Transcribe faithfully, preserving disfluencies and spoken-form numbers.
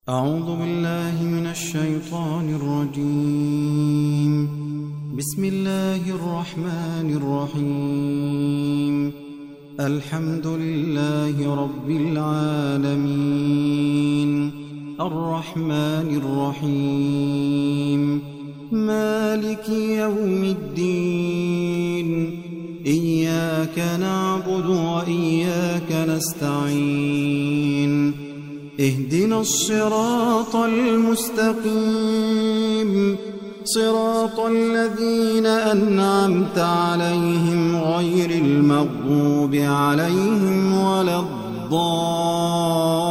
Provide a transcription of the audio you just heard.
أعوذ بالله من الشيطان الرجيم. بسم الله الرحمن الرحيم. الحمد لله رب العالمين الرحمن الرحيم مالك يوم الدين إياك نعبد وإياك نستعين اهدنا الصراط المستقيم صراط الذين أنعمت عليهم غير المغضوب عليهم ولا الضالين.